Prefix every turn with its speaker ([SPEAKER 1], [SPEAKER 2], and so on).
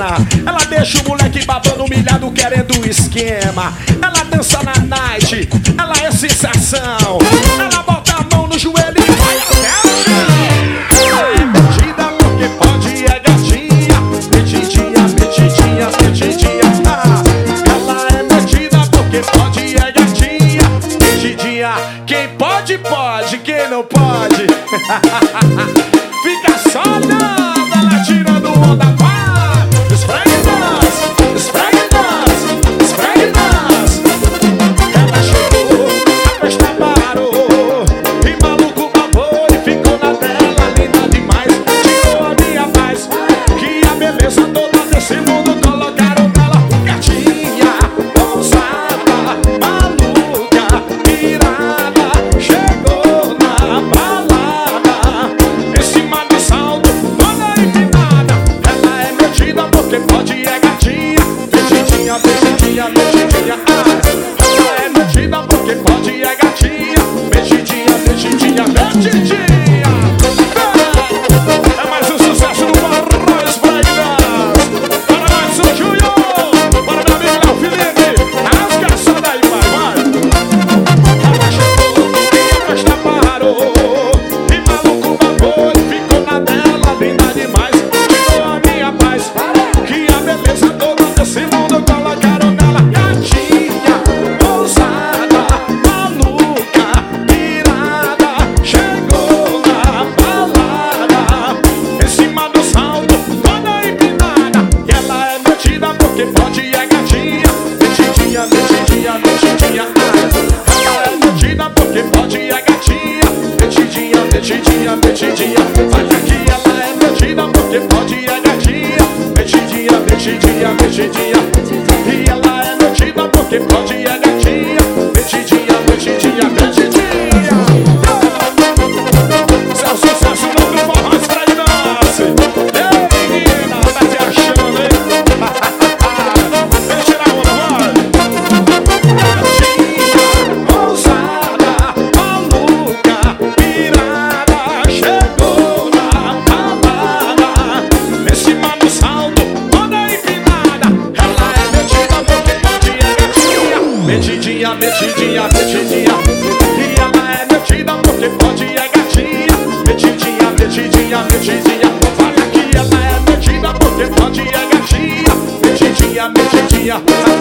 [SPEAKER 1] Ela deixa o moleque babando, humilhado, querendo esquema. Ela dança na night, ela é sensação. Ela bota a mão no joelho e vai até o chão. Ela é metida porque pode, é gatinha. Metidinha, metidinha, metidinha. Ela é metida porque pode, é gatinha. Metidinha, quem pode, pode, quem não pode fica só olhando, ela tirando onda, vai. Esfregue nós, esfregue nós, esfregue nós. Ela chegou, a festa parou, e maluco babou e ficou na tela, linda demais. Tirou a minha paz, que a beleza toda desse mundo colocaram nela. Gatinha, ousada, maluca, pirada, chegou na balada, em cima do salto, toda empinada. Ela é metida porque pode, é gatinha. Metidinha, metidinha, metidinha. Ela é metida porque pode, é gatinha. Metidinha, metidinha, metidinha. É mais um sucesso no Barro Esfreguidas. Para mais um Júnior, para meu amigo Léo Felipe. Rasga essa daí, vai. Ela chegou e a festa parou, e maluco babou e ficou na dela, linda demais. Tirou a minha paz, que a beleza toda desse mundo colocaram nela. Gatinha, ousada, maluca, pirada, chegou na balada, em cima do salto, toda empinada. E ela é metida porque pode, é gatinha. Metidinha, metidinha, metidinha. Ela é metida porque pode, é gatinha. Metidinha, metidinha, metidinha. Olha aqui, ela é metida porque pode, é gatinha. Metidinha, metidinha, metidinha. E ela é metida porque pode, é gatinha. Metidinha, metidinha, metidinha. Isso é o sucesso novo do Barro Esfreguidas. Ei, menina, tá te achando, hein? Vem tirar a onda, vai. Gatinha, ousada, maluca, pirada, chegou na balada, em cima do salto, toda empinada. Ela é metida porque pode, é gatinha. Metidinha, metidinha, metidinha. E ela é metida porque pode, é gatinha. Metidinha, metidinha, metidinha. Olha aqui, ela é metida porque pode, é gatinha. Metidinha, metidinha.